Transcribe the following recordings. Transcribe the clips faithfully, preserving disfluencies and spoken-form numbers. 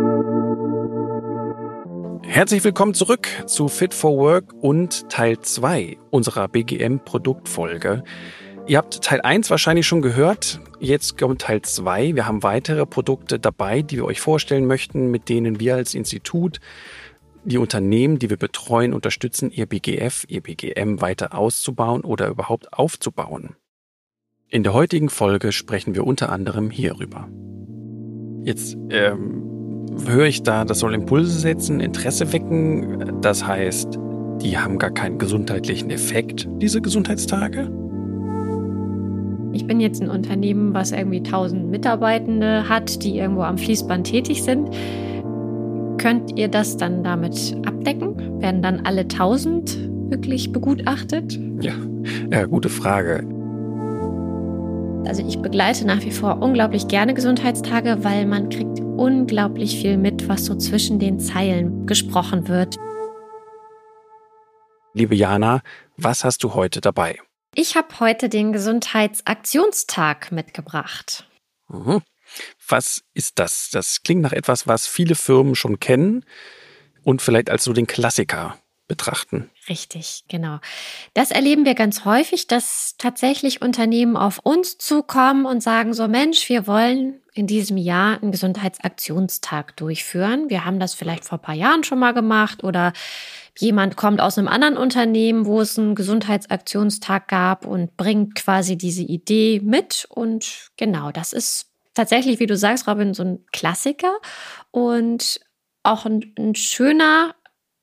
Herzlich willkommen zurück zu Fit for Work und Teil zwei unserer B G M-Produktfolge. Ihr habt Teil eins wahrscheinlich schon gehört, jetzt kommt Teil zwei. Wir haben weitere Produkte dabei, die wir euch vorstellen möchten, mit denen wir als Institut die Unternehmen, die wir betreuen, unterstützen, ihr B G F, ihr B G M weiter auszubauen oder überhaupt aufzubauen. In der heutigen Folge sprechen wir unter anderem hierüber. Jetzt ähm, höre ich da, das soll Impulse setzen, Interesse wecken. Das heißt, die haben gar keinen gesundheitlichen Effekt, diese Gesundheitstage? Ich bin jetzt ein Unternehmen, was irgendwie tausend Mitarbeitende hat, die irgendwo am Fließband tätig sind. Könnt ihr das dann damit abdecken? Werden dann alle tausend wirklich begutachtet? Ja, ja, gute Frage. Also ich begleite nach wie vor unglaublich gerne Gesundheitstage, weil man kriegt unglaublich viel mit, was so zwischen den Zeilen gesprochen wird. Liebe Jana, was hast du heute dabei? Ich habe heute den Gesundheitsaktionstag mitgebracht. Mhm. Was ist das? Das klingt nach etwas, was viele Firmen schon kennen und vielleicht als so den Klassiker betrachten. Richtig, genau. Das erleben wir ganz häufig, dass tatsächlich Unternehmen auf uns zukommen und sagen so, Mensch, wir wollen in diesem Jahr einen Gesundheitsaktionstag durchführen. Wir haben das vielleicht vor ein paar Jahren schon mal gemacht oder jemand kommt aus einem anderen Unternehmen, wo es einen Gesundheitsaktionstag gab und bringt quasi diese Idee mit. Und genau, das ist tatsächlich, wie du sagst, Robin, so ein Klassiker und auch ein, ein schöner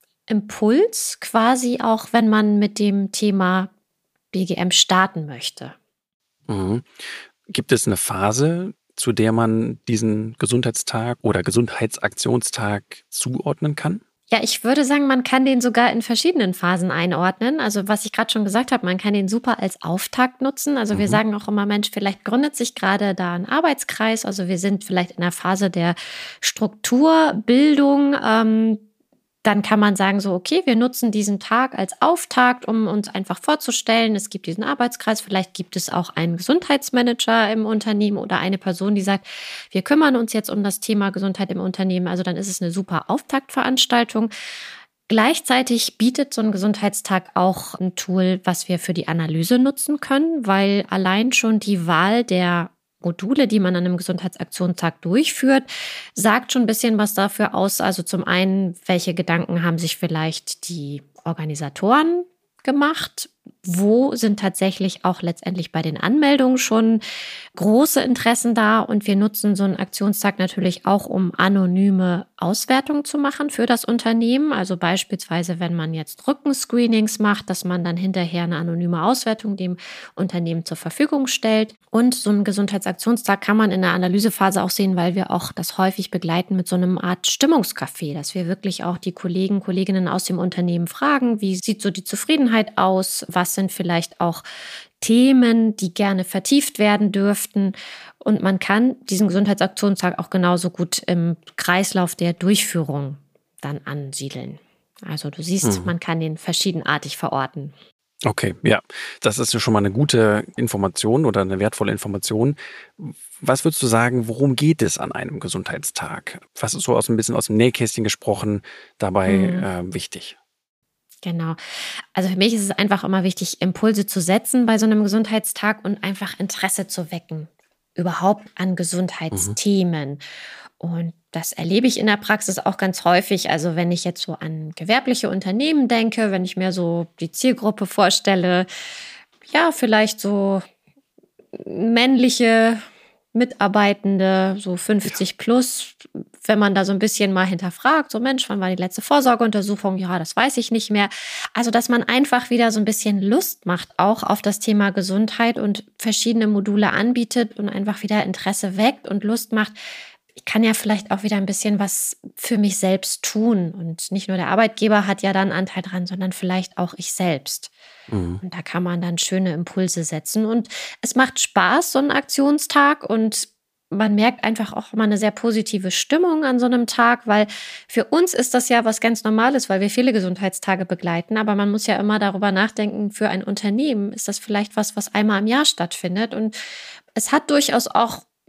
Impuls, quasi auch, wenn man mit dem Thema B G M starten möchte. Mhm. Gibt es eine Phase, zu der man diesen Gesundheitstag oder Gesundheitsaktionstag zuordnen kann? Ja, ich würde sagen, man kann den sogar in verschiedenen Phasen einordnen. Also was ich gerade schon gesagt habe, man kann den super als Auftakt nutzen. Also wir Mhm. sagen auch immer, Mensch, vielleicht gründet sich gerade da ein Arbeitskreis. Also wir sind vielleicht in der Phase der Strukturbildung. Ähm, Dann kann man sagen so, okay, wir nutzen diesen Tag als Auftakt, um uns einfach vorzustellen, es gibt diesen Arbeitskreis, vielleicht gibt es auch einen Gesundheitsmanager im Unternehmen oder eine Person, die sagt, wir kümmern uns jetzt um das Thema Gesundheit im Unternehmen. Also dann ist es eine super Auftaktveranstaltung. Gleichzeitig bietet so ein Gesundheitstag auch ein Tool, was wir für die Analyse nutzen können, weil allein schon die Wahl der Module, die man an einem Gesundheitsaktionstag durchführt, sagt schon ein bisschen was dafür aus. Also zum einen, welche Gedanken haben sich vielleicht die Organisatoren gemacht? Wo sind tatsächlich auch letztendlich bei den Anmeldungen schon große Interessen da? Und wir nutzen so einen Aktionstag natürlich auch, um anonyme Auswertungen zu machen für das Unternehmen. Also beispielsweise, wenn man jetzt Rückenscreenings macht, dass man dann hinterher eine anonyme Auswertung dem Unternehmen zur Verfügung stellt. Und so einen Gesundheitsaktionstag kann man in der Analysephase auch sehen, weil wir auch das häufig begleiten mit so einem Art Stimmungscafé, dass wir wirklich auch die Kollegen, Kolleginnen aus dem Unternehmen fragen, wie sieht so die Zufriedenheit aus? Was sind vielleicht auch Themen, die gerne vertieft werden dürften? Und man kann diesen Gesundheitsaktionstag auch genauso gut im Kreislauf der Durchführung dann ansiedeln. Also du siehst, Mhm. man kann den verschiedenartig verorten. Okay, ja, das ist ja schon mal eine gute Information oder eine wertvolle Information. Was würdest du sagen, worum geht es an einem Gesundheitstag? Was ist so aus ein bisschen aus dem Nähkästchen gesprochen dabei Mhm. äh, wichtig? Genau. Also für mich ist es einfach immer wichtig, Impulse zu setzen bei so einem Gesundheitstag und einfach Interesse zu wecken, überhaupt an Mhm. Gesundheitsthemen. Und das erlebe ich in der Praxis auch ganz häufig. Also wenn ich jetzt so an gewerbliche Unternehmen denke, wenn ich mir so die Zielgruppe vorstelle, ja, vielleicht so männliche Mitarbeitende, so Ja. fünfzig plus, wenn man da so ein bisschen mal hinterfragt, so Mensch, wann war die letzte Vorsorgeuntersuchung? Ja, das weiß ich nicht mehr. Also, dass man einfach wieder so ein bisschen Lust macht, auch auf das Thema Gesundheit und verschiedene Module anbietet und einfach wieder Interesse weckt und Lust macht. Ich kann ja vielleicht auch wieder ein bisschen was für mich selbst tun. Und nicht nur der Arbeitgeber hat ja da einen Anteil dran, sondern vielleicht auch ich selbst. Mhm. Und da kann man dann schöne Impulse setzen. Und es macht Spaß, so ein Aktionstag. Und man merkt einfach auch immer eine sehr positive Stimmung an so einem Tag, weil für uns ist das ja was ganz Normales, weil wir viele Gesundheitstage begleiten. Aber man muss ja immer darüber nachdenken, für ein Unternehmen ist das vielleicht was, was einmal im Jahr stattfindet. Und es hat durchaus auch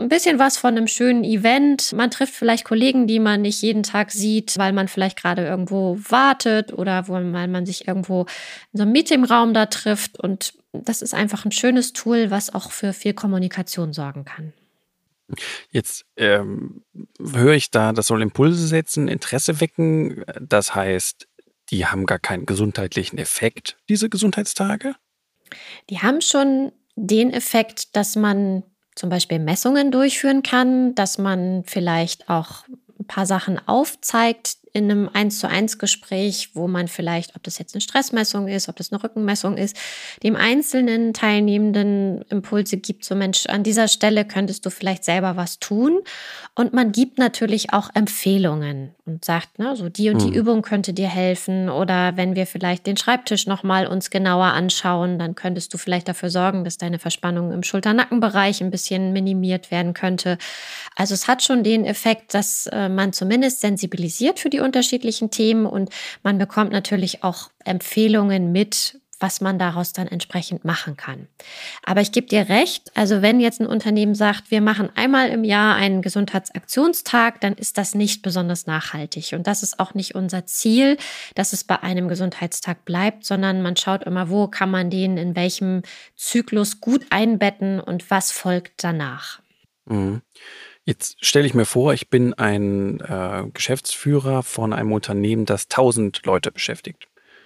ein bisschen was von einem schönen Event. Man trifft vielleicht Kollegen, die man nicht jeden Tag sieht, weil man vielleicht gerade irgendwo wartet oder wo, weil man sich irgendwo in so einem Meetingraum da trifft. Und das ist einfach ein schönes Tool, was auch für viel Kommunikation sorgen kann. Jetzt ähm, höre ich da, das soll Impulse setzen, Interesse wecken. Das heißt, die haben gar keinen gesundheitlichen Effekt, diese Gesundheitstage? Die haben schon den Effekt, dass man zum Beispiel Messungen durchführen kann, dass man vielleicht auch ein paar Sachen aufzeigt in einem eins zu eins Gespräch, wo man vielleicht, ob das jetzt eine Stressmessung ist, ob das eine Rückenmessung ist, dem einzelnen Teilnehmenden Impulse gibt, so Mensch, an dieser Stelle könntest du vielleicht selber was tun. Und man gibt natürlich auch Empfehlungen und sagt, ne, so die und die Hm. Übung könnte dir helfen. Oder wenn wir vielleicht den Schreibtisch nochmal uns genauer anschauen, dann könntest du vielleicht dafür sorgen, dass deine Verspannung im Schulter-Nackenbereich ein bisschen minimiert werden könnte. Also es hat schon den Effekt, dass äh, man zumindest sensibilisiert für die unterschiedlichen Themen und man bekommt natürlich auch Empfehlungen mit, was man daraus dann entsprechend machen kann. Aber ich gebe dir recht, also wenn jetzt ein Unternehmen sagt, wir machen einmal im Jahr einen Gesundheitsaktionstag, dann ist das nicht besonders nachhaltig. Und das ist auch nicht unser Ziel, dass es bei einem Gesundheitstag bleibt, sondern man schaut immer, wo kann man den in welchem Zyklus gut einbetten und was folgt danach. Mhm. Jetzt stelle ich mir vor, ich bin ein äh, Geschäftsführer von einem Unternehmen, das tausend Leute beschäftigt.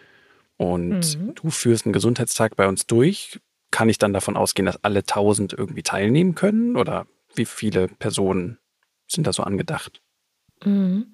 Und Mhm. du führst einen Gesundheitstag bei uns durch. Kann ich dann davon ausgehen, dass alle tausend irgendwie teilnehmen können? Oder wie viele Personen sind da so angedacht? Mhm.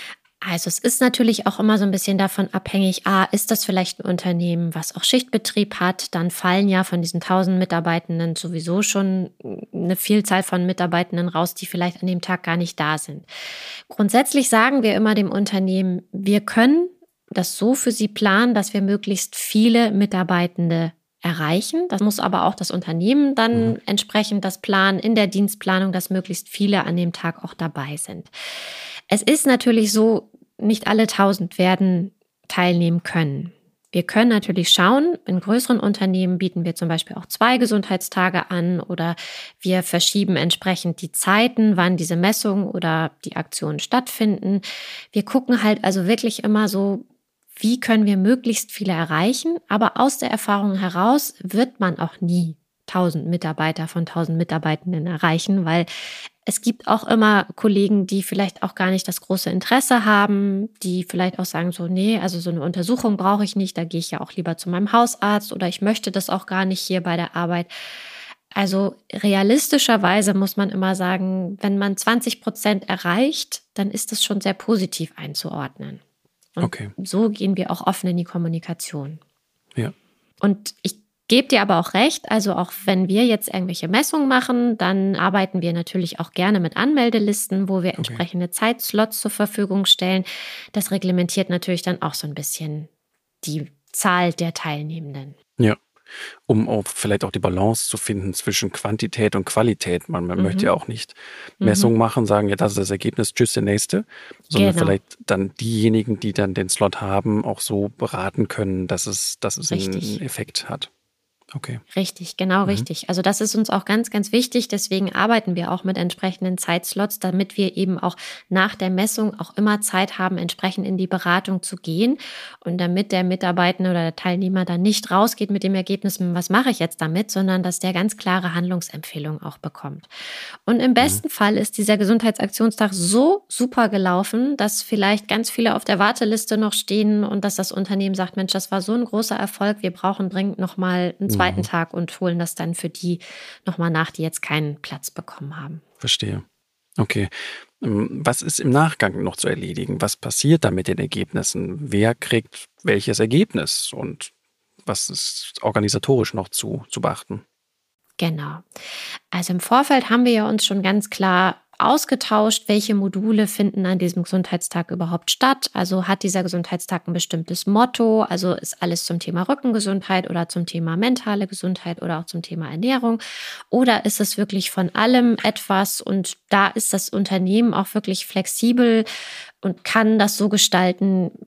Also es ist natürlich auch immer so ein bisschen davon abhängig, ah, ist das vielleicht ein Unternehmen, was auch Schichtbetrieb hat? Dann fallen ja von diesen tausend Mitarbeitenden sowieso schon eine Vielzahl von Mitarbeitenden raus, die vielleicht an dem Tag gar nicht da sind. Grundsätzlich sagen wir immer dem Unternehmen, wir können das so für sie planen, dass wir möglichst viele Mitarbeitende erreichen. Das muss aber auch das Unternehmen dann Mhm. entsprechend das planen in der Dienstplanung, dass möglichst viele an dem Tag auch dabei sind. Es ist natürlich so, nicht alle tausend werden teilnehmen können. Wir können natürlich schauen, in größeren Unternehmen bieten wir zum Beispiel auch zwei Gesundheitstage an oder wir verschieben entsprechend die Zeiten, wann diese Messungen oder die Aktionen stattfinden. Wir gucken halt also wirklich immer so, wie können wir möglichst viele erreichen, aber aus der Erfahrung heraus wird man auch nie tausend Mitarbeiter von tausend Mitarbeitenden erreichen, weil es gibt auch immer Kollegen, die vielleicht auch gar nicht das große Interesse haben, die vielleicht auch sagen so, nee, also so eine Untersuchung brauche ich nicht, da gehe ich ja auch lieber zu meinem Hausarzt oder ich möchte das auch gar nicht hier bei der Arbeit. Also realistischerweise muss man immer sagen, wenn man zwanzig Prozent erreicht, dann ist das schon sehr positiv einzuordnen. Und Okay, so gehen wir auch offen in die Kommunikation. ja. Und ich gebe dir aber auch recht, also auch wenn wir jetzt irgendwelche Messungen machen, dann arbeiten wir natürlich auch gerne mit Anmeldelisten, wo wir Okay. entsprechende Zeitslots zur Verfügung stellen. Das reglementiert natürlich dann auch so ein bisschen die Zahl der Teilnehmenden. Ja. Um auch vielleicht auch die Balance zu finden zwischen Quantität und Qualität. Man, man möchte ja Mhm. auch nicht Mhm. Messungen machen, sagen, ja, das ist das Ergebnis, tschüss, der nächste, sondern Genau, vielleicht dann diejenigen, die dann den Slot haben, auch so beraten können, dass es, dass es einen richtig. Effekt hat. Okay. Richtig, genau Mhm. richtig. Also das ist uns auch ganz, ganz wichtig. Deswegen arbeiten wir auch mit entsprechenden Zeitslots, damit wir eben auch nach der Messung auch immer Zeit haben, entsprechend in die Beratung zu gehen. Und damit der Mitarbeitende oder der Teilnehmer dann nicht rausgeht mit dem Ergebnis, was mache ich jetzt damit, sondern dass der ganz klare Handlungsempfehlungen auch bekommt. Und im Mhm. besten Fall ist dieser Gesundheitsaktionstag so super gelaufen, dass vielleicht ganz viele auf der Warteliste noch stehen und dass das Unternehmen sagt, Mensch, das war so ein großer Erfolg, wir brauchen dringend nochmal einen zweiten Mhm. Tag und holen das dann für die nochmal nach, die jetzt keinen Platz bekommen haben. Verstehe. Okay. Ähm, Was ist im Nachgang noch zu erledigen? Was passiert da mit den Ergebnissen? Wer kriegt welches Ergebnis? Und was ist organisatorisch noch zu, zu beachten? Genau. Also im Vorfeld haben wir ja uns schon ganz klar ausgetauscht, welche Module finden an diesem Gesundheitstag überhaupt statt. Also hat dieser Gesundheitstag ein bestimmtes Motto? Also ist alles zum Thema Rückengesundheit oder zum Thema mentale Gesundheit oder auch zum Thema Ernährung? Oder ist es wirklich von allem etwas? Und da ist das Unternehmen auch wirklich flexibel und kann das so gestalten,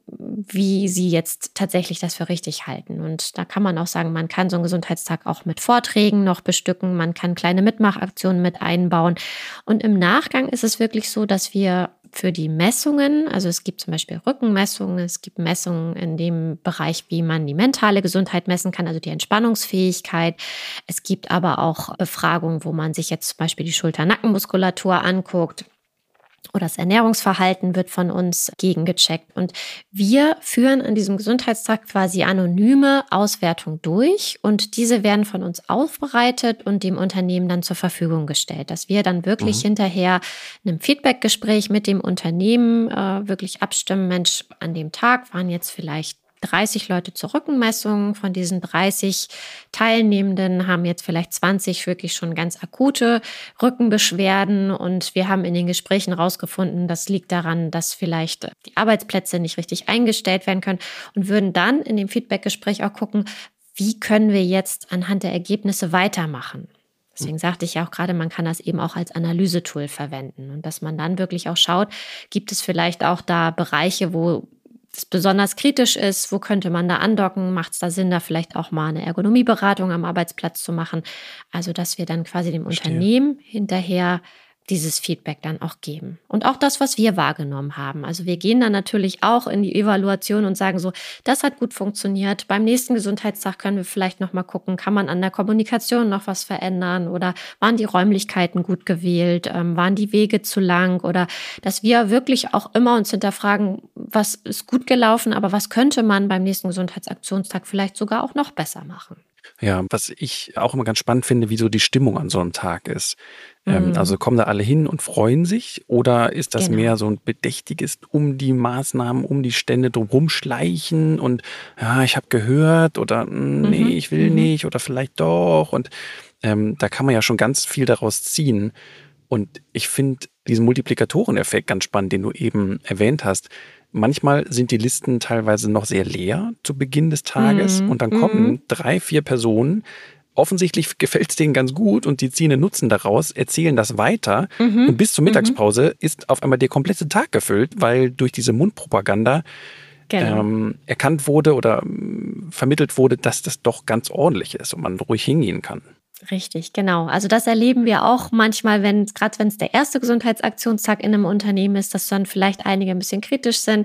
wie sie jetzt tatsächlich das für richtig halten. Und da kann man auch sagen, man kann so einen Gesundheitstag auch mit Vorträgen noch bestücken, man kann kleine Mitmachaktionen mit einbauen. Und im Nachgang ist es wirklich so, dass wir für die Messungen, also es gibt zum Beispiel Rückenmessungen, es gibt Messungen in dem Bereich, wie man die mentale Gesundheit messen kann, also die Entspannungsfähigkeit. Es gibt aber auch Befragungen, wo man sich jetzt zum Beispiel die Schulter-Nackenmuskulatur anguckt. Oder das Ernährungsverhalten wird von uns gegengecheckt. Und wir führen an diesem Gesundheitstag quasi anonyme Auswertung durch und diese werden von uns aufbereitet und dem Unternehmen dann zur Verfügung gestellt, dass wir dann wirklich mhm. hinterher in einem Feedbackgespräch mit dem Unternehmen äh, wirklich abstimmen, Mensch, an dem Tag waren jetzt vielleicht dreißig Leute zur Rückenmessung. Von diesen dreißig Teilnehmenden haben jetzt vielleicht zwanzig wirklich schon ganz akute Rückenbeschwerden. Und wir haben in den Gesprächen rausgefunden, das liegt daran, dass vielleicht die Arbeitsplätze nicht richtig eingestellt werden können und würden dann in dem Feedbackgespräch auch gucken, wie können wir jetzt anhand der Ergebnisse weitermachen. Deswegen sagte ich ja auch gerade, man kann das eben auch als Analysetool verwenden und dass man dann wirklich auch schaut, gibt es vielleicht auch da Bereiche, wo es besonders kritisch ist, wo könnte man da andocken, macht es da Sinn, da vielleicht auch mal eine Ergonomieberatung am Arbeitsplatz zu machen, also dass wir dann quasi dem Verstehe. Unternehmen hinterher dieses Feedback dann auch geben. Und auch das, was wir wahrgenommen haben. Also wir gehen dann natürlich auch in die Evaluation und sagen so, das hat gut funktioniert. Beim nächsten Gesundheitstag können wir vielleicht noch mal gucken, kann man an der Kommunikation noch was verändern oder waren die Räumlichkeiten gut gewählt, ähm, waren die Wege zu lang oder dass wir wirklich auch immer uns hinterfragen, was ist gut gelaufen, aber was könnte man beim nächsten Gesundheitsaktionstag vielleicht sogar auch noch besser machen. Ja, was ich auch immer ganz spannend finde, wie so die Stimmung an so einem Tag ist. Ähm, Mhm. also kommen da alle hin und freuen sich oder ist das Genau. mehr so ein bedächtiges um die Maßnahmen, um die Stände drumherum schleichen und ja, ich habe gehört oder mm, nee, Mhm. ich will Mhm. nicht oder vielleicht doch und ähm, da kann man ja schon ganz viel daraus ziehen. Und ich finde diesen Multiplikatoreneffekt ganz spannend, den du eben erwähnt hast. Manchmal sind die Listen teilweise noch sehr leer zu Beginn des Tages Mhm. und dann Mhm. kommen drei, vier Personen. Offensichtlich gefällt es denen ganz gut und die ziehen einen Nutzen daraus, erzählen das weiter Mhm. und bis zur Mhm. Mittagspause ist auf einmal der komplette Tag gefüllt, weil durch diese Mundpropaganda Genau. ähm, erkannt wurde oder ähm, vermittelt wurde, dass das doch ganz ordentlich ist und man ruhig hingehen kann. Richtig, genau. Also das erleben wir auch manchmal, wenn gerade wenn es der erste Gesundheitsaktionstag in einem Unternehmen ist, dass dann vielleicht einige ein bisschen kritisch sind.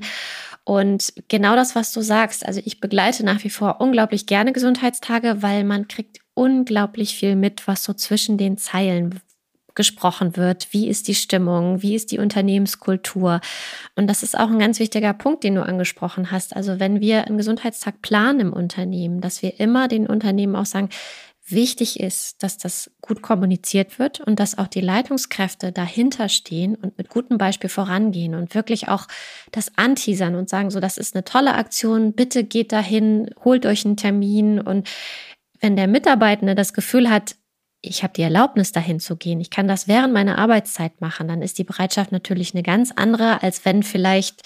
Und genau das, was du sagst, also ich begleite nach wie vor unglaublich gerne Gesundheitstage, weil man kriegt unglaublich viel mit, was so zwischen den Zeilen gesprochen wird. Wie ist die Stimmung? Wie ist die Unternehmenskultur? Und das ist auch ein ganz wichtiger Punkt, den du angesprochen hast. Also wenn wir einen Gesundheitstag planen im Unternehmen, dass wir immer den Unternehmen auch sagen, wichtig ist, dass das gut kommuniziert wird und dass auch die Leitungskräfte dahinter stehen und mit gutem Beispiel vorangehen und wirklich auch das anteasern und sagen, so, das ist eine tolle Aktion, bitte geht dahin, holt euch einen Termin. Und wenn der Mitarbeitende das Gefühl hat, ich habe die Erlaubnis, dahin zu gehen, ich kann das während meiner Arbeitszeit machen, dann ist die Bereitschaft natürlich eine ganz andere, als wenn vielleicht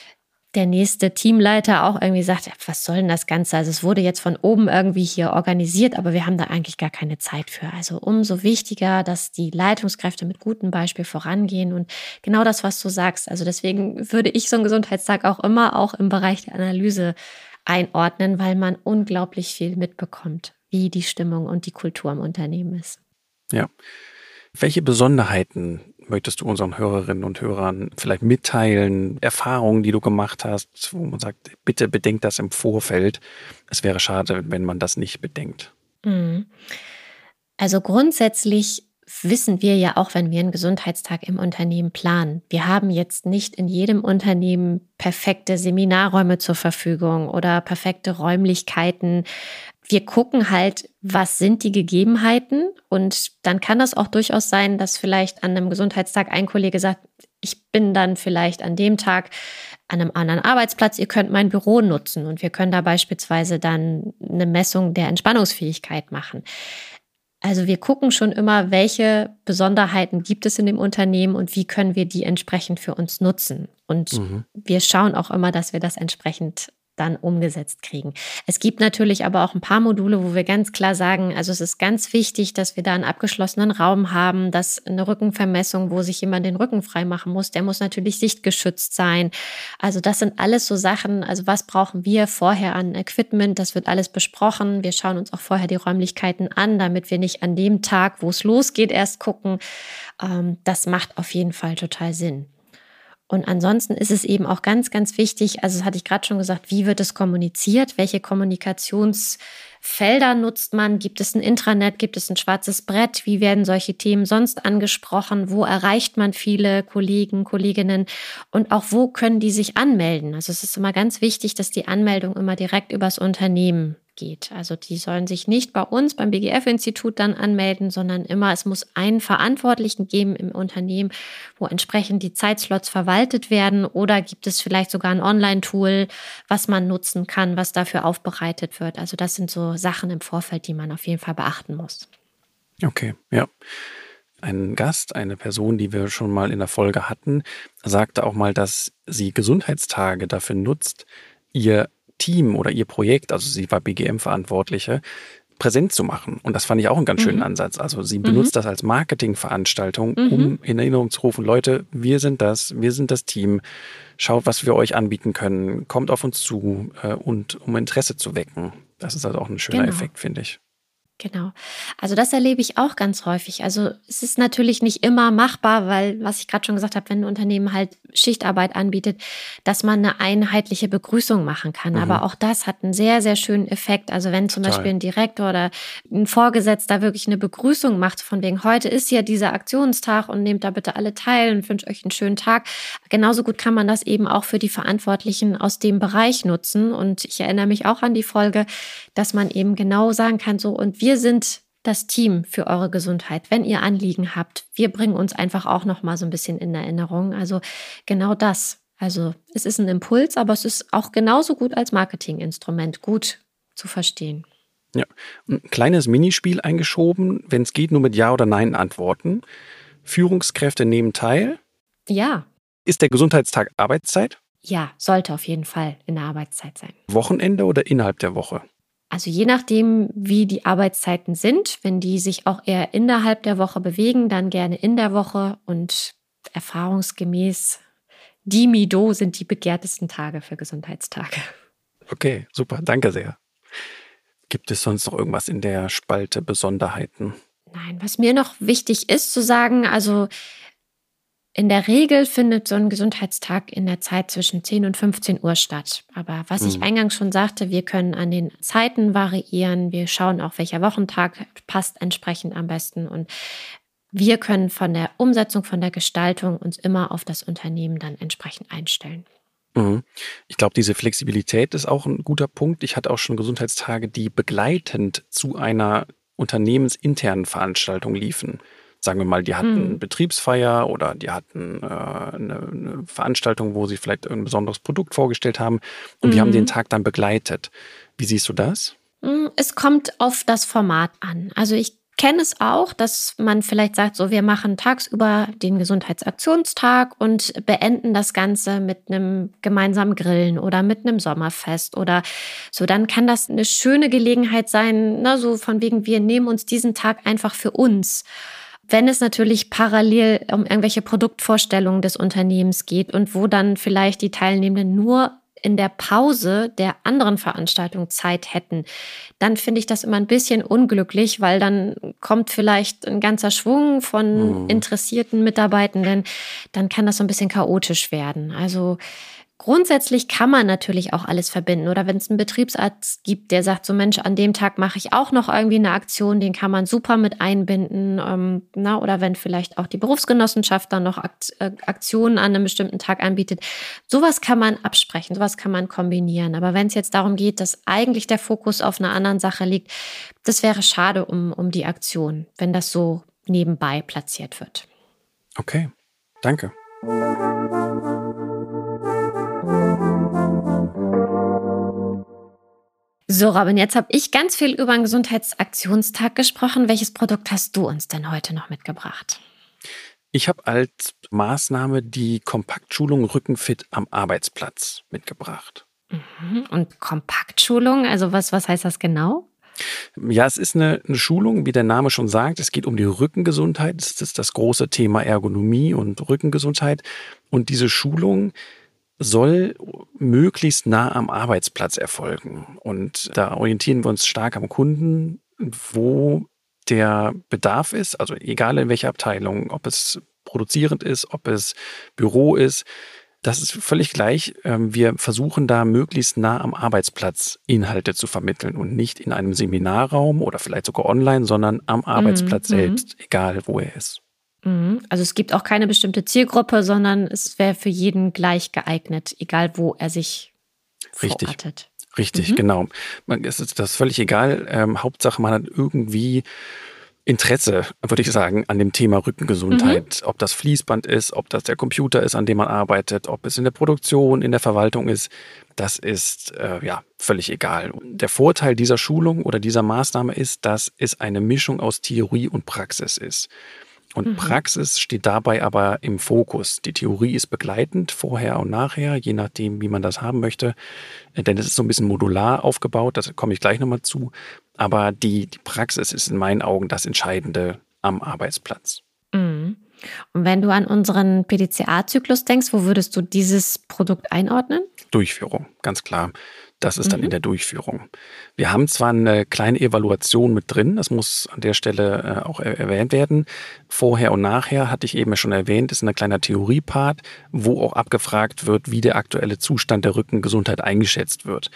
der nächste Teamleiter auch irgendwie sagt, was soll denn das Ganze? Also es wurde jetzt von oben irgendwie hier organisiert, aber wir haben da eigentlich gar keine Zeit für. Also umso wichtiger, dass die Leitungskräfte mit gutem Beispiel vorangehen und genau das, was du sagst. Also deswegen würde ich so einen Gesundheitstag auch immer auch im Bereich der Analyse einordnen, weil man unglaublich viel mitbekommt, wie die Stimmung und die Kultur im Unternehmen ist. Ja. Welche Besonderheiten möchtest du unseren Hörerinnen und Hörern vielleicht mitteilen? Erfahrungen, die du gemacht hast, wo man sagt, bitte bedenkt das im Vorfeld. Es wäre schade, wenn man das nicht bedenkt. Also grundsätzlich wissen wir ja auch, wenn wir einen Gesundheitstag im Unternehmen planen. Wir haben jetzt nicht in jedem Unternehmen perfekte Seminarräume zur Verfügung oder perfekte Räumlichkeiten. Wir gucken halt, was sind die Gegebenheiten und dann kann das auch durchaus sein, dass vielleicht an einem Gesundheitstag ein Kollege sagt, ich bin dann vielleicht an dem Tag an einem anderen Arbeitsplatz, ihr könnt mein Büro nutzen und wir können da beispielsweise dann eine Messung der Entspannungsfähigkeit machen. Also wir gucken schon immer, welche Besonderheiten gibt es in dem Unternehmen und wie können wir die entsprechend für uns nutzen. Und Mhm. wir schauen auch immer, dass wir das entsprechend dann umgesetzt kriegen. Es gibt natürlich aber auch ein paar Module, wo wir ganz klar sagen, also es ist ganz wichtig, dass wir da einen abgeschlossenen Raum haben, dass eine Rückenvermessung, wo sich jemand den Rücken frei machen muss, der muss natürlich sichtgeschützt sein. Also das sind alles so Sachen, also was brauchen wir vorher an Equipment, das wird alles besprochen. Wir schauen uns auch vorher die Räumlichkeiten an, damit wir nicht an dem Tag, wo es losgeht, erst gucken. Das macht auf jeden Fall total Sinn. Und ansonsten ist es eben auch ganz, ganz wichtig, also das hatte ich gerade schon gesagt, wie wird es kommuniziert? Welche Kommunikationsfelder nutzt man? Gibt es ein Intranet? Gibt es ein schwarzes Brett? Wie werden solche Themen sonst angesprochen? Wo erreicht man viele Kollegen, Kolleginnen? Und auch wo können die sich anmelden? Also es ist immer ganz wichtig, dass die Anmeldung immer direkt übers Unternehmen geht. Also die sollen sich nicht bei uns beim B G F-Institut dann anmelden, sondern immer, es muss einen Verantwortlichen geben im Unternehmen, wo entsprechend die Zeitslots verwaltet werden, oder gibt es vielleicht sogar ein Online-Tool, was man nutzen kann, was dafür aufbereitet wird. Also das sind so Sachen im Vorfeld, die man auf jeden Fall beachten muss. Okay, ja. Ein Gast, eine Person, die wir schon mal in der Folge hatten, sagte auch mal, dass sie Gesundheitstage dafür nutzt, ihr Team oder ihr Projekt, also sie war B G M-Verantwortliche, präsent zu machen. Und das fand ich auch einen ganz schönen mhm. Ansatz. Also sie benutzt mhm. das als Marketingveranstaltung, mhm. um in Erinnerung zu rufen, Leute, wir sind das, wir sind das Team, schaut, was wir euch anbieten können, kommt auf uns zu äh, und um Interesse zu wecken. Das ist also auch ein schöner genau. Effekt, finde ich. Genau. Also das erlebe ich auch ganz häufig. Also es ist natürlich nicht immer machbar, weil, was ich gerade schon gesagt habe, wenn ein Unternehmen halt Schichtarbeit anbietet, dass man eine einheitliche Begrüßung machen kann. Mhm. Aber auch das hat einen sehr, sehr schönen Effekt. Also wenn zum Total. Beispiel ein Direktor oder ein Vorgesetzter wirklich eine Begrüßung macht, von wegen, heute ist ja dieser Aktionstag und nehmt da bitte alle teil und wünsche euch einen schönen Tag. Genauso gut kann man das eben auch für die Verantwortlichen aus dem Bereich nutzen. Und ich erinnere mich auch an die Folge, dass man eben genau sagen kann, so, und wir Wir sind das Team für eure Gesundheit. Wenn ihr Anliegen habt, wir bringen uns einfach auch noch mal so ein bisschen in Erinnerung. Also genau das. Also es ist ein Impuls, aber es ist auch genauso gut als Marketinginstrument gut zu verstehen. Ja, ein kleines Minispiel eingeschoben, wenn es geht, nur mit Ja oder Nein antworten. Führungskräfte nehmen teil. Ja. Ist der Gesundheitstag Arbeitszeit? Ja, sollte auf jeden Fall in der Arbeitszeit sein. Wochenende oder innerhalb der Woche? Also je nachdem, wie die Arbeitszeiten sind, wenn die sich auch eher innerhalb der Woche bewegen, dann gerne in der Woche, und erfahrungsgemäß Dimido sind die begehrtesten Tage für Gesundheitstage. Okay, super, danke sehr. Gibt es sonst noch irgendwas in der Spalte Besonderheiten? Nein, was mir noch wichtig ist zu sagen, also in der Regel findet so ein Gesundheitstag in der Zeit zwischen zehn und fünfzehn Uhr statt. Aber was mhm. ich eingangs schon sagte, wir können an den Zeiten variieren. Wir schauen auch, welcher Wochentag passt entsprechend am besten. Und wir können von der Umsetzung, von der Gestaltung uns immer auf das Unternehmen dann entsprechend einstellen. Mhm. Ich glaube, diese Flexibilität ist auch ein guter Punkt. Ich hatte auch schon Gesundheitstage, die begleitend zu einer unternehmensinternen Veranstaltung liefen. Sagen wir mal, die hatten eine Betriebsfeier oder die hatten äh, eine, eine Veranstaltung, wo sie vielleicht ein besonderes Produkt vorgestellt haben, und mhm. wir haben den Tag dann begleitet. Wie siehst du das? Es kommt auf das Format an. Also ich kenne es auch, dass man vielleicht sagt, so, wir machen tagsüber den Gesundheitsaktionstag und beenden das Ganze mit einem gemeinsamen Grillen oder mit einem Sommerfest oder so. Dann kann das eine schöne Gelegenheit sein, ne, so von wegen, wir nehmen uns diesen Tag einfach für uns. Wenn es natürlich parallel um irgendwelche Produktvorstellungen des Unternehmens geht und wo dann vielleicht die Teilnehmenden nur in der Pause der anderen Veranstaltung Zeit hätten, dann finde ich das immer ein bisschen unglücklich, weil dann kommt vielleicht ein ganzer Schwung von mhm. interessierten Mitarbeitenden, dann kann das so ein bisschen chaotisch werden. Also grundsätzlich kann man natürlich auch alles verbinden. Oder wenn es einen Betriebsarzt gibt, der sagt, so Mensch, an dem Tag mache ich auch noch irgendwie eine Aktion, den kann man super mit einbinden. Ähm, na, oder wenn vielleicht auch die Berufsgenossenschaft dann noch Akt, äh, Aktionen an einem bestimmten Tag anbietet. Sowas kann man absprechen, sowas kann man kombinieren. Aber wenn es jetzt darum geht, dass eigentlich der Fokus auf einer anderen Sache liegt, das wäre schade um, um die Aktion, wenn das so nebenbei platziert wird. Okay, danke. So, Robin, jetzt habe ich ganz viel über den Gesundheitsaktionstag gesprochen. Welches Produkt hast du uns denn heute noch mitgebracht? Ich habe als Maßnahme die Kompaktschulung Rückenfit am Arbeitsplatz mitgebracht. Mhm. Und Kompaktschulung, also was, was heißt das genau? Ja, es ist eine, eine Schulung, wie der Name schon sagt. Es geht um die Rückengesundheit. Das ist das große Thema Ergonomie und Rückengesundheit. Und diese Schulung soll möglichst nah am Arbeitsplatz erfolgen. Und da orientieren wir uns stark am Kunden, wo der Bedarf ist, also egal in welcher Abteilung, ob es produzierend ist, ob es Büro ist, das ist völlig gleich. Wir versuchen da möglichst nah am Arbeitsplatz Inhalte zu vermitteln und nicht in einem Seminarraum oder vielleicht sogar online, sondern am Arbeitsplatz Mhm. selbst, egal wo er ist. Mhm. Also es gibt auch keine bestimmte Zielgruppe, sondern es wäre für jeden gleich geeignet, egal wo er sich Richtig. verortet. Richtig, Mhm. genau. Man, es ist das völlig egal. Ähm, Hauptsache, man hat irgendwie Interesse, würde ich sagen, an dem Thema Rückengesundheit. Mhm. Ob das Fließband ist, ob das der Computer ist, an dem man arbeitet, ob es in der Produktion, in der Verwaltung ist, das ist äh, ja völlig egal. Der Vorteil dieser Schulung oder dieser Maßnahme ist, dass es eine Mischung aus Theorie und Praxis ist. Und Mhm. Praxis steht dabei aber im Fokus. Die Theorie ist begleitend, vorher und nachher, je nachdem, wie man das haben möchte. Denn es ist so ein bisschen modular aufgebaut, da komme ich gleich nochmal zu. Aber die, die Praxis ist in meinen Augen das Entscheidende am Arbeitsplatz. Mhm. Und wenn du an unseren P D C A-Zyklus denkst, wo würdest du dieses Produkt einordnen? Durchführung, ganz klar. Das ist dann Mhm. in der Durchführung. Wir haben zwar eine kleine Evaluation mit drin, das muss an der Stelle äh, auch er- erwähnt werden. Vorher und nachher, hatte ich eben schon erwähnt, ist ein kleiner Theoriepart, wo auch abgefragt wird, wie der aktuelle Zustand der Rückengesundheit eingeschätzt wird.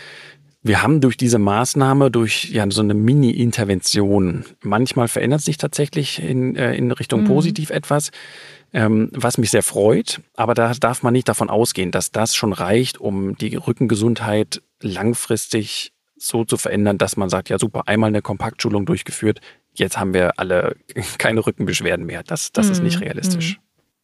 Wir haben durch diese Maßnahme, durch ja, so eine Mini-Intervention, manchmal verändert sich tatsächlich in, äh, in Richtung Mhm. positiv etwas, ähm, was mich sehr freut. Aber da darf man nicht davon ausgehen, dass das schon reicht, um die Rückengesundheit langfristig so zu verändern, dass man sagt, ja super, einmal eine Kompaktschulung durchgeführt, jetzt haben wir alle keine Rückenbeschwerden mehr. Das, das ist nicht Mhm. realistisch.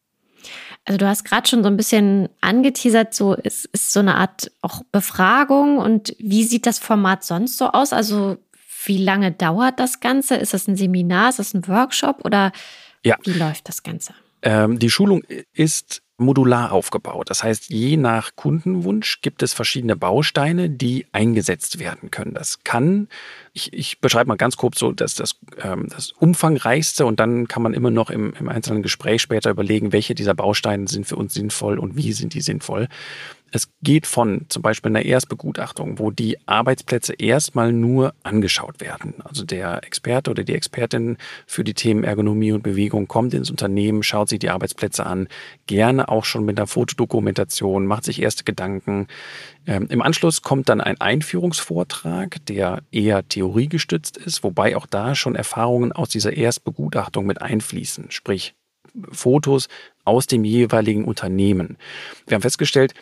Also du hast gerade schon so ein bisschen angeteasert, so es ist so eine Art auch Befragung. Und wie sieht das Format sonst so aus? Also wie lange dauert das Ganze? Ist das ein Seminar? Ist das ein Workshop oder Ja. wie läuft das Ganze? Ähm, die Schulung ist modular aufgebaut. Das heißt, je nach Kundenwunsch gibt es verschiedene Bausteine, die eingesetzt werden können. Das kann, ich, ich beschreibe mal ganz kurz so, dass das, ähm, das umfangreichste und dann kann man immer noch im, im einzelnen Gespräch später überlegen, welche dieser Bausteine sind für uns sinnvoll und wie sind die sinnvoll. Es geht von zum Beispiel einer Erstbegutachtung, wo die Arbeitsplätze erstmal nur angeschaut werden. Also der Experte oder die Expertin für die Themen Ergonomie und Bewegung kommt ins Unternehmen, schaut sich die Arbeitsplätze an, gerne auch schon mit einer Fotodokumentation, macht sich erste Gedanken. Ähm, Im Anschluss kommt dann ein Einführungsvortrag, der eher theoriegestützt ist, wobei auch da schon Erfahrungen aus dieser Erstbegutachtung mit einfließen, sprich Fotos aus dem jeweiligen Unternehmen. Wir haben festgestellt,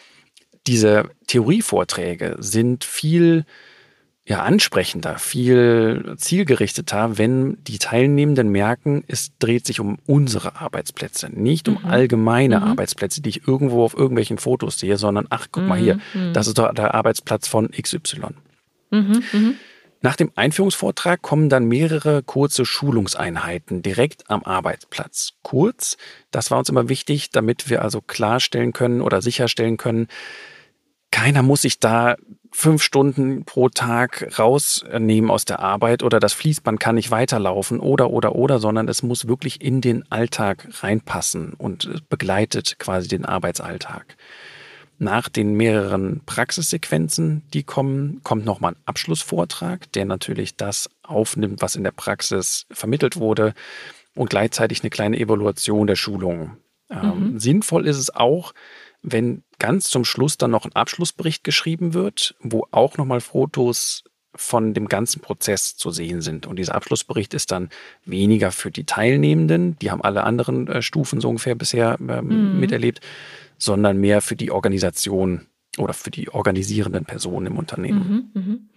diese Theorievorträge sind viel ja, ansprechender, viel zielgerichteter, wenn die Teilnehmenden merken, es dreht sich um unsere Arbeitsplätze, nicht um Mhm. allgemeine Mhm. Arbeitsplätze, die ich irgendwo auf irgendwelchen Fotos sehe, sondern ach, guck mal hier, Mhm. das ist doch der Arbeitsplatz von X Y. Mhm. Mhm. Nach dem Einführungsvortrag kommen dann mehrere kurze Schulungseinheiten direkt am Arbeitsplatz. Kurz, das war uns immer wichtig, damit wir also klarstellen können oder sicherstellen können, keiner muss sich da fünf Stunden pro Tag rausnehmen aus der Arbeit oder das Fließband kann nicht weiterlaufen oder, oder, oder, sondern es muss wirklich in den Alltag reinpassen und begleitet quasi den Arbeitsalltag. Nach den mehreren Praxissequenzen, die kommen, kommt nochmal ein Abschlussvortrag, der natürlich das aufnimmt, was in der Praxis vermittelt wurde und gleichzeitig eine kleine Evaluation der Schulung. Ähm, Mhm. sinnvoll ist es auch, wenn ganz zum Schluss dann noch ein Abschlussbericht geschrieben wird, wo auch nochmal Fotos von dem ganzen Prozess zu sehen sind. Und dieser Abschlussbericht ist dann weniger für die Teilnehmenden, die haben alle anderen äh, Stufen so ungefähr bisher ähm, Mhm. miterlebt, sondern mehr für die Organisation oder für die organisierenden Personen im Unternehmen. Mhm. Mhm.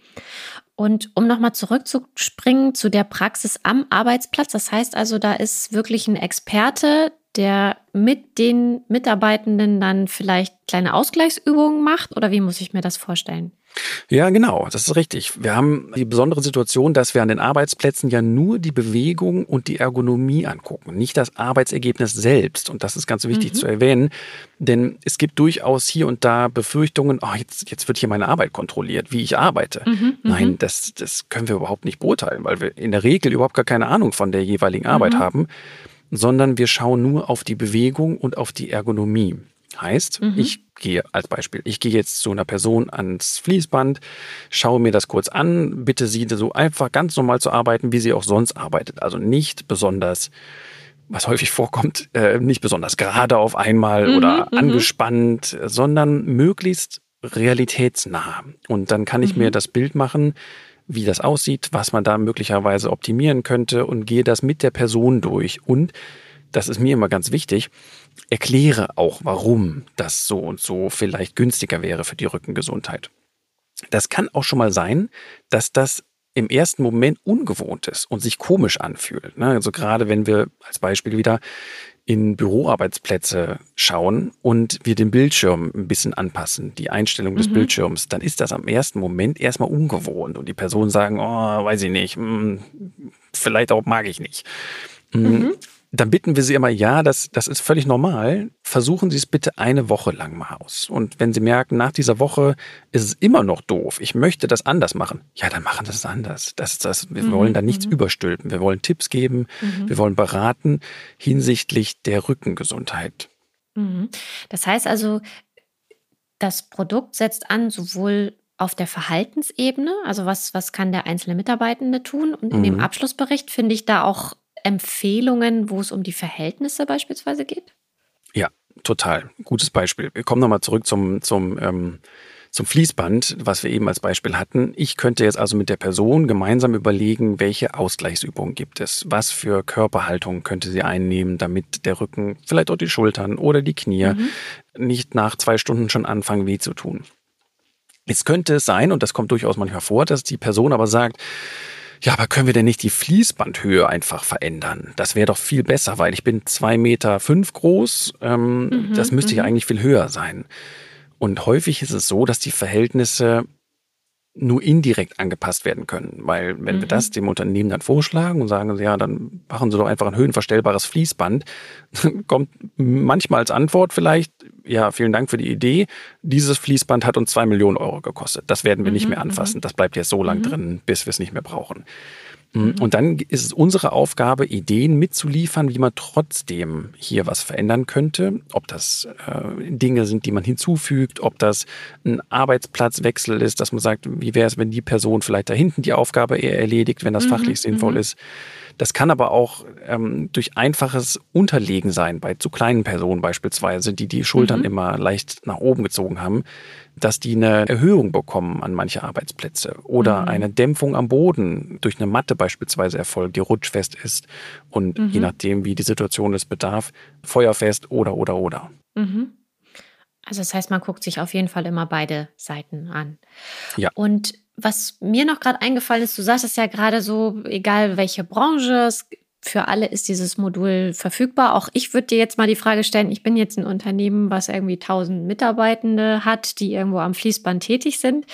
Und um nochmal zurückzuspringen zu der Praxis am Arbeitsplatz, das heißt also, da ist wirklich ein Experte, der mit den Mitarbeitenden dann vielleicht kleine Ausgleichsübungen macht, oder wie muss ich mir das vorstellen? Ja, genau, das ist richtig. Wir haben die besondere Situation, dass wir an den Arbeitsplätzen ja nur die Bewegung und die Ergonomie angucken, nicht das Arbeitsergebnis selbst. Und das ist ganz wichtig zu Mhm. erwähnen, denn es gibt durchaus hier und da Befürchtungen, oh, jetzt, jetzt wird hier meine Arbeit kontrolliert, wie ich arbeite. Mhm. Nein, Mhm. das, das können wir überhaupt nicht beurteilen, weil wir in der Regel überhaupt gar keine Ahnung von der jeweiligen Arbeit Mhm. haben, sondern wir schauen nur auf die Bewegung und auf die Ergonomie. Heißt, Mhm. ich gehe als Beispiel, ich gehe jetzt zu einer Person ans Fließband, schaue mir das kurz an, bitte sie so einfach ganz normal zu arbeiten, wie sie auch sonst arbeitet. Also nicht besonders, was häufig vorkommt, äh, nicht besonders gerade auf einmal Mhm. oder Mhm. angespannt, sondern möglichst realitätsnah. Und dann kann ich mir Mhm. das Bild machen, wie das aussieht, was man da möglicherweise optimieren könnte und gehe das mit der Person durch. Und das ist mir immer ganz wichtig, erkläre auch, warum das so und so vielleicht günstiger wäre für die Rückengesundheit. Das kann auch schon mal sein, dass das im ersten Moment ungewohnt ist und sich komisch anfühlt. Ne? Also gerade wenn wir als Beispiel wieder in Büroarbeitsplätze schauen und wir den Bildschirm ein bisschen anpassen, die Einstellung des Mhm. Bildschirms, dann ist das am ersten Moment erstmal ungewohnt und die Personen sagen, oh, weiß ich nicht, hm, vielleicht auch mag ich nicht. Hm, Mhm. Dann bitten wir sie immer, ja, das, das ist völlig normal. Versuchen Sie es bitte eine Woche lang mal aus. Und wenn Sie merken, nach dieser Woche ist es immer noch doof, ich möchte das anders machen, ja, dann machen Sie es anders. Das, das, wir wollen Mhm. da nichts Mhm. überstülpen. Wir wollen Tipps geben, wir Mhm. wollen beraten hinsichtlich der Rückengesundheit. Mhm. Das heißt also, das Produkt setzt an, sowohl auf der Verhaltensebene, also was, was kann der einzelne Mitarbeitende tun? Und in dem Mhm. Abschlussbericht finde ich da auch Empfehlungen, wo es um die Verhältnisse beispielsweise geht. Ja, total. Gutes Beispiel. Wir kommen nochmal zurück zum, zum, ähm, zum Fließband, was wir eben als Beispiel hatten. Ich könnte jetzt also mit der Person gemeinsam überlegen, welche Ausgleichsübungen gibt es? Was für Körperhaltung könnte sie einnehmen, damit der Rücken, vielleicht auch die Schultern oder die Knie Mhm. nicht nach zwei Stunden schon anfangen weh zu tun? Jetzt könnte es sein, und das kommt durchaus manchmal vor, dass die Person aber sagt, ja, aber können wir denn nicht die Fließbandhöhe einfach verändern? Das wäre doch viel besser, weil ich bin zwei Meter fünf groß. Ähm, das Mhm. müsste ja Mhm. eigentlich viel höher sein. Und häufig ist es so, dass die Verhältnisse nur indirekt angepasst werden können. Weil wenn wir das Mhm. dem Unternehmen dann vorschlagen und sagen, ja, dann machen Sie doch einfach ein höhenverstellbares Fließband, dann kommt manchmal als Antwort vielleicht, ja, vielen Dank für die Idee. Dieses Fließband hat uns zwei Millionen Euro gekostet. Das werden wir nicht mehr Mhm. anfassen. Mhm. Das bleibt jetzt so lang Mhm. drin, bis wir es nicht mehr brauchen. Mhm. Und dann ist es unsere Aufgabe, Ideen mitzuliefern, wie man trotzdem hier was verändern könnte. Ob das äh, Dinge sind, die man hinzufügt, ob das ein Arbeitsplatzwechsel ist, dass man sagt, wie wäre es, wenn die Person vielleicht da hinten die Aufgabe eher erledigt, wenn das fachlich Mhm. sinnvoll Mhm. ist. Das kann aber auch ähm, durch einfaches Unterlegen sein, bei zu kleinen Personen beispielsweise, die die Schultern Mhm. immer leicht nach oben gezogen haben, dass die eine Erhöhung bekommen an manche Arbeitsplätze oder eine Mhm. Dämpfung am Boden durch eine Matte beispielsweise erfolgt, die rutschfest ist und je Mhm. nachdem, wie die Situation es bedarf, feuerfest oder, oder, oder. Mhm. Also das heißt, man guckt sich auf jeden Fall immer beide Seiten an. Ja. Und was mir noch gerade eingefallen ist, du sagst es ja gerade so, egal welche Branche, es, für alle ist dieses Modul verfügbar. Auch ich würde dir jetzt mal die Frage stellen, ich bin jetzt ein Unternehmen, was irgendwie tausend Mitarbeitende hat, die irgendwo am Fließband tätig sind.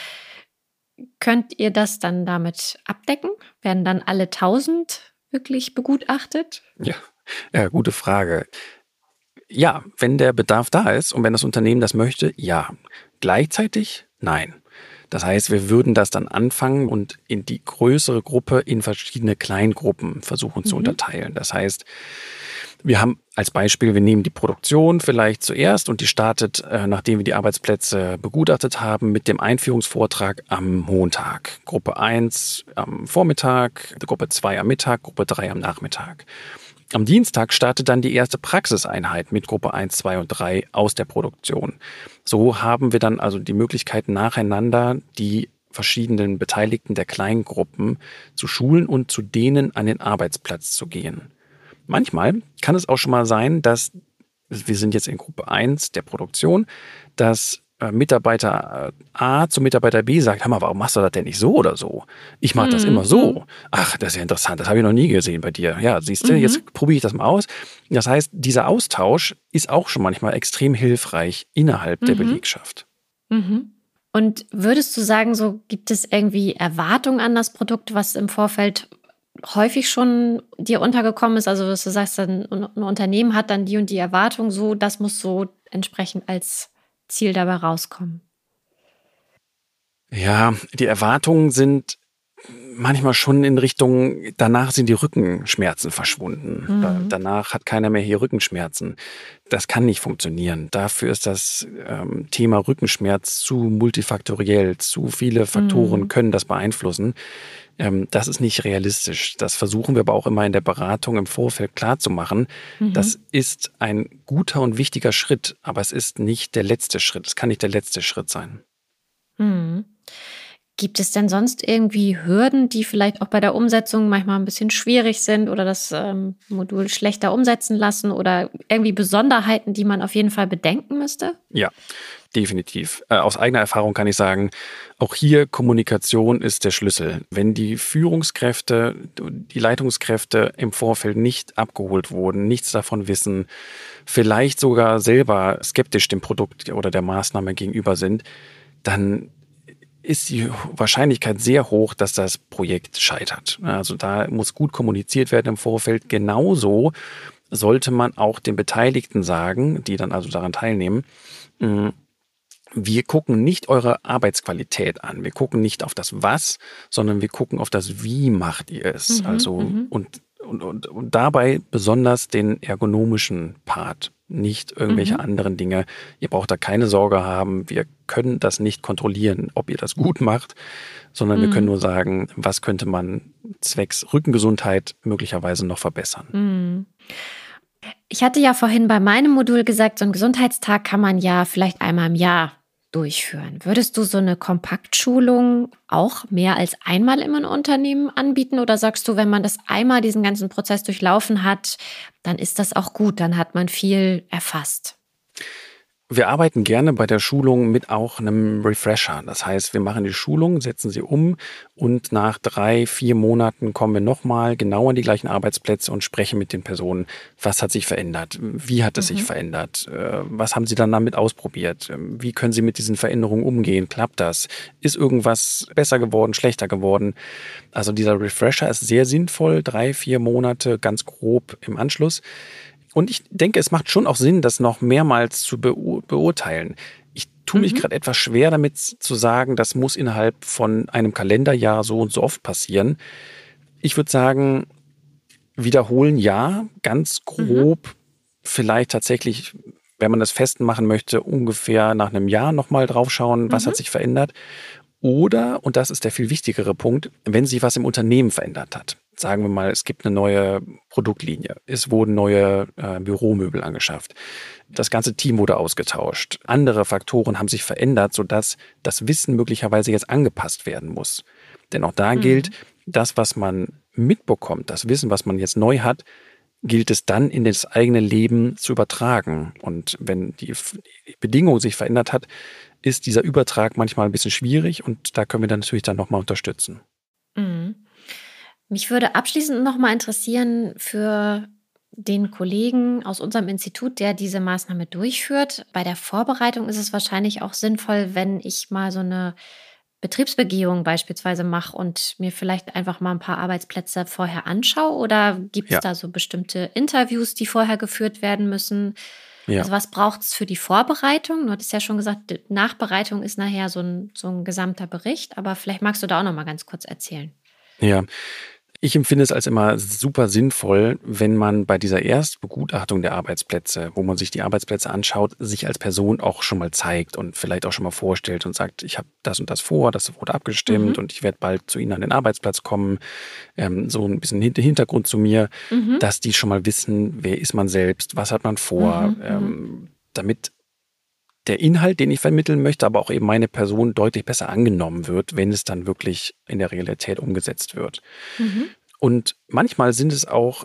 Könnt ihr das dann damit abdecken? Werden dann alle tausend wirklich begutachtet? Ja, ja, gute Frage. Ja, wenn der Bedarf da ist und wenn das Unternehmen das möchte, ja. Gleichzeitig nein. Das heißt, wir würden das dann anfangen und in die größere Gruppe in verschiedene Kleingruppen versuchen zu Mhm. unterteilen. Das heißt, wir haben als Beispiel, wir nehmen die Produktion vielleicht zuerst und die startet, äh, nachdem wir die Arbeitsplätze begutachtet haben, mit dem Einführungsvortrag am Montag. Gruppe eins am Vormittag, Gruppe zwei am Mittag, Gruppe drei am Nachmittag. Am Dienstag startet dann die erste Praxiseinheit mit Gruppe eins, zwei und drei aus der Produktion. So haben wir dann also die Möglichkeit, nacheinander die verschiedenen Beteiligten der Kleingruppen zu schulen und zu denen an den Arbeitsplatz zu gehen. Manchmal kann es auch schon mal sein, dass, wir sind jetzt in Gruppe eins der Produktion, dass äh, Mitarbeiter äh, A zu Mitarbeiter B sagt, hör mal, warum machst du das denn nicht so oder so? Ich mache das immer Mhm. so. Ach, das ist ja interessant, das habe ich noch nie gesehen bei dir. Ja, siehst du, Mhm. jetzt probiere ich das mal aus. Das heißt, dieser Austausch ist auch schon manchmal extrem hilfreich innerhalb der Mhm. Belegschaft. Mhm. Und würdest du sagen, so gibt es irgendwie Erwartungen an das Produkt, was im Vorfeld häufig schon dir untergekommen ist? Also, dass du sagst, ein, ein Unternehmen hat dann die und die Erwartung, so, das muss so entsprechend als Ziel dabei rauskommen. Ja, die Erwartungen sind manchmal schon in Richtung, danach sind die Rückenschmerzen verschwunden. Mhm. Da, danach hat keiner mehr hier Rückenschmerzen. Das kann nicht funktionieren. Dafür ist das ähm, Thema Rückenschmerz zu multifaktoriell. Zu viele Faktoren Mhm. können das beeinflussen. Ähm, das ist nicht realistisch. Das versuchen wir aber auch immer in der Beratung im Vorfeld klarzumachen. Mhm. Das ist ein guter und wichtiger Schritt, aber es ist nicht der letzte Schritt. Es kann nicht der letzte Schritt sein. Mhm. Gibt es denn sonst irgendwie Hürden, die vielleicht auch bei der Umsetzung manchmal ein bisschen schwierig sind oder das ähm, Modul schlechter umsetzen lassen oder irgendwie Besonderheiten, die man auf jeden Fall bedenken müsste? Ja, definitiv. Äh, aus eigener Erfahrung kann ich sagen, auch hier Kommunikation ist der Schlüssel. Wenn die Führungskräfte, die Leitungskräfte im Vorfeld nicht abgeholt wurden, nichts davon wissen, vielleicht sogar selber skeptisch dem Produkt oder der Maßnahme gegenüber sind, dann ist die Wahrscheinlichkeit sehr hoch, dass das Projekt scheitert. Also da muss gut kommuniziert werden im Vorfeld. Genauso sollte man auch den Beteiligten sagen, die dann also daran teilnehmen, wir gucken nicht eure Arbeitsqualität an. Wir gucken nicht auf das Was, sondern wir gucken auf das Wie macht ihr es. Mhm, also mhm. und, und, und, und dabei besonders den ergonomischen Part, nicht irgendwelche Mhm. anderen Dinge. Ihr braucht da keine Sorge haben. Wir können das nicht kontrollieren, ob ihr das gut macht, sondern wir können Mhm. nur sagen, was könnte man zwecks Rückengesundheit möglicherweise noch verbessern. Mhm. Ich hatte ja vorhin bei meinem Modul gesagt, so einen Gesundheitstag kann man ja vielleicht einmal im Jahr durchführen. Würdest du so eine Kompaktschulung auch mehr als einmal im Unternehmen anbieten oder sagst du, wenn man das einmal diesen ganzen Prozess durchlaufen hat, dann ist das auch gut, dann hat man viel erfasst? Wir arbeiten gerne bei der Schulung mit auch einem Refresher. Das heißt, wir machen die Schulung, setzen sie um und nach drei, vier Monaten kommen wir nochmal genau an die gleichen Arbeitsplätze und sprechen mit den Personen. Was hat sich verändert? Wie hat es sich Mhm. verändert? Äh, Was haben sie dann damit ausprobiert? Ähm, Wie können sie mit diesen Veränderungen umgehen? Klappt das? Ist irgendwas besser geworden, schlechter geworden? Also dieser Refresher ist sehr sinnvoll, drei, vier Monate ganz grob im Anschluss. Und ich denke, es macht schon auch Sinn, das noch mehrmals zu beur- beurteilen. Ich tue mich Mhm. gerade etwas schwer damit zu sagen, das muss innerhalb von einem Kalenderjahr so und so oft passieren. Ich würde sagen, wiederholen ja, ganz Mhm. grob, vielleicht tatsächlich, wenn man das festmachen möchte, ungefähr nach einem Jahr nochmal draufschauen, was Mhm. hat sich verändert. Oder, und das ist der viel wichtigere Punkt, wenn sich was im Unternehmen verändert hat. Sagen wir mal, es gibt eine neue Produktlinie, es wurden neue äh, Büromöbel angeschafft, das ganze Team wurde ausgetauscht, andere Faktoren haben sich verändert, sodass das Wissen möglicherweise jetzt angepasst werden muss. Denn auch da gilt, Mhm. das, was man mitbekommt, das Wissen, was man jetzt neu hat, gilt es dann in das eigene Leben zu übertragen. Und wenn die die Bedingung sich verändert hat, ist dieser Übertrag manchmal ein bisschen schwierig und da können wir dann natürlich dann nochmal unterstützen. Mhm. Mich würde abschließend noch mal interessieren für den Kollegen aus unserem Institut, der diese Maßnahme durchführt. Bei der Vorbereitung ist es wahrscheinlich auch sinnvoll, wenn ich mal so eine Betriebsbegehung beispielsweise mache und mir vielleicht einfach mal ein paar Arbeitsplätze vorher anschaue? Oder gibt es Ja, da so bestimmte Interviews, die vorher geführt werden müssen? ja. Also was braucht es für die Vorbereitung? Du hattest ja schon gesagt, die Nachbereitung ist nachher so ein, so ein gesamter Bericht, aber vielleicht magst du da auch noch mal ganz kurz erzählen. Ja, ich empfinde es als immer super sinnvoll, wenn man bei dieser Erstbegutachtung der Arbeitsplätze, wo man sich die Arbeitsplätze anschaut, sich als Person auch schon mal zeigt und vielleicht auch schon mal vorstellt und sagt, ich habe das und das vor, das wurde abgestimmt Mhm. und ich werde bald zu Ihnen an den Arbeitsplatz kommen. Ähm, so ein bisschen Hin- Hintergrund zu mir, Mhm. dass die schon mal wissen, wer ist man selbst, was hat man vor, Mhm. Mhm. ähm, damit der Inhalt, den ich vermitteln möchte, aber auch eben meine Person deutlich besser angenommen wird, wenn es dann wirklich in der Realität umgesetzt wird. Mhm. Und manchmal sind es auch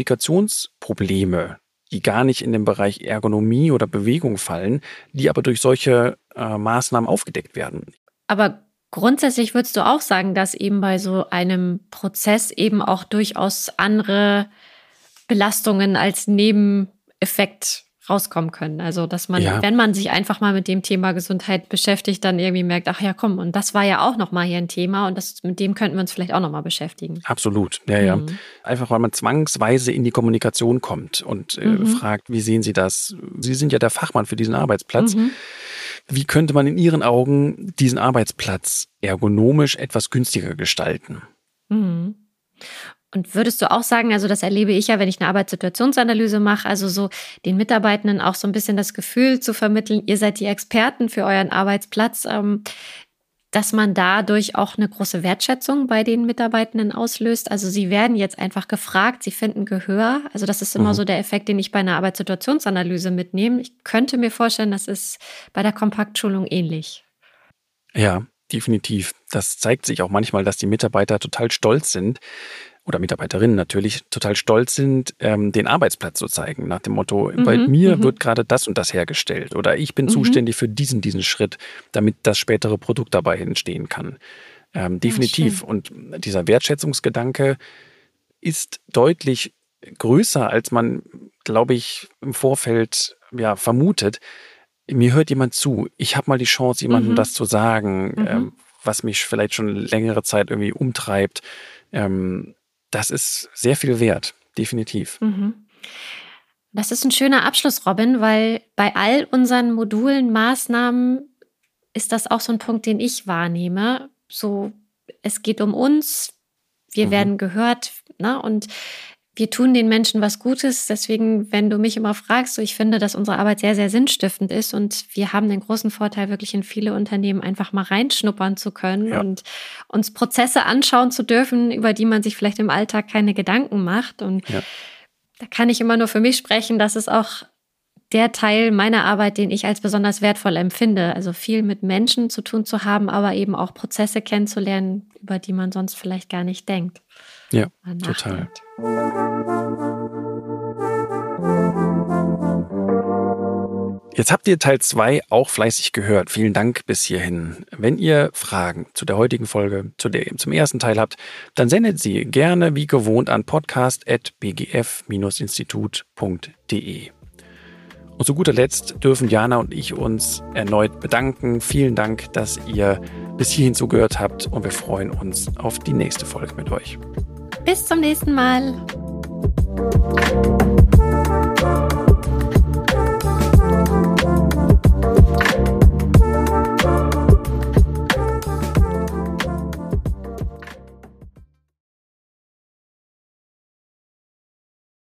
Kommunikationsprobleme, die gar nicht in den Bereich Ergonomie oder Bewegung fallen, die aber durch solche äh, Maßnahmen aufgedeckt werden. Aber grundsätzlich würdest du auch sagen, dass eben bei so einem Prozess eben auch durchaus andere Belastungen als Nebeneffekt rauskommen können. Also, dass man, Ja. wenn man sich einfach mal mit dem Thema Gesundheit beschäftigt, dann irgendwie merkt, ach ja, komm, und das war ja auch nochmal hier ein Thema und das, mit dem könnten wir uns vielleicht auch nochmal beschäftigen. Absolut, ja, ja. Mhm. Einfach, weil man zwangsweise in die Kommunikation kommt und äh, Mhm. fragt, wie sehen Sie das? Sie sind ja der Fachmann für diesen Arbeitsplatz. Mhm. Wie könnte man in Ihren Augen diesen Arbeitsplatz ergonomisch etwas günstiger gestalten? Mhm. Und würdest du auch sagen, also das erlebe ich ja, wenn ich eine Arbeitssituationsanalyse mache, also so den Mitarbeitenden auch so ein bisschen das Gefühl zu vermitteln, ihr seid die Experten für euren Arbeitsplatz, ähm, dass man dadurch auch eine große Wertschätzung bei den Mitarbeitenden auslöst. Also sie werden jetzt einfach gefragt, sie finden Gehör. Also das ist immer Mhm. so der Effekt, den ich bei einer Arbeitssituationsanalyse mitnehme. Ich könnte mir vorstellen, das ist bei der Kompaktschulung ähnlich. Ja, definitiv. Das zeigt sich auch manchmal, dass die Mitarbeiter total stolz sind, oder Mitarbeiterinnen natürlich total stolz sind, ähm, den Arbeitsplatz zu zeigen, nach dem Motto, bei Mhm, mir mhm, wird gerade das und das hergestellt oder ich bin mhm. zuständig für diesen, diesen Schritt, damit das spätere Produkt dabei entstehen kann. Ähm, Ja, definitiv. schön. Und dieser Wertschätzungsgedanke ist deutlich größer, als man, glaube ich, im Vorfeld ja, vermutet. Mir hört jemand zu. Ich habe mal die Chance, jemandem das Mhm, zu sagen, mhm. ähm, was mich vielleicht schon längere Zeit irgendwie umtreibt. Ähm, das ist sehr viel wert, definitiv. Mhm. Das ist ein schöner Abschluss, Robin, weil bei all unseren Modulen, Maßnahmen ist das auch so ein Punkt, den ich wahrnehme. So, es geht um uns, wir Mhm. werden gehört, ne? Und wir tun den Menschen was Gutes. Deswegen, wenn du mich immer fragst, so ich finde, dass unsere Arbeit sehr, sehr sinnstiftend ist und wir haben den großen Vorteil, wirklich in viele Unternehmen einfach mal reinschnuppern zu können Ja. und uns Prozesse anschauen zu dürfen, über die man sich vielleicht im Alltag keine Gedanken macht. Und Ja. da kann ich immer nur für mich sprechen, dass es auch der Teil meiner Arbeit, den ich als besonders wertvoll empfinde. Also viel mit Menschen zu tun zu haben, aber eben auch Prozesse kennenzulernen, über die man sonst vielleicht gar nicht denkt. Ja, Mal total. nachdenkt. Jetzt habt ihr Teil zwei auch fleißig gehört. Vielen Dank bis hierhin. Wenn ihr Fragen zu der heutigen Folge, zu der ihr zum ersten Teil habt, dann sendet sie gerne wie gewohnt an podcast at b g f Bindestrich institut punkt d e. Und zu guter Letzt dürfen Jana und ich uns erneut bedanken. Vielen Dank, dass ihr bis hierhin zugehört habt und wir freuen uns auf die nächste Folge mit euch. Bis zum nächsten Mal.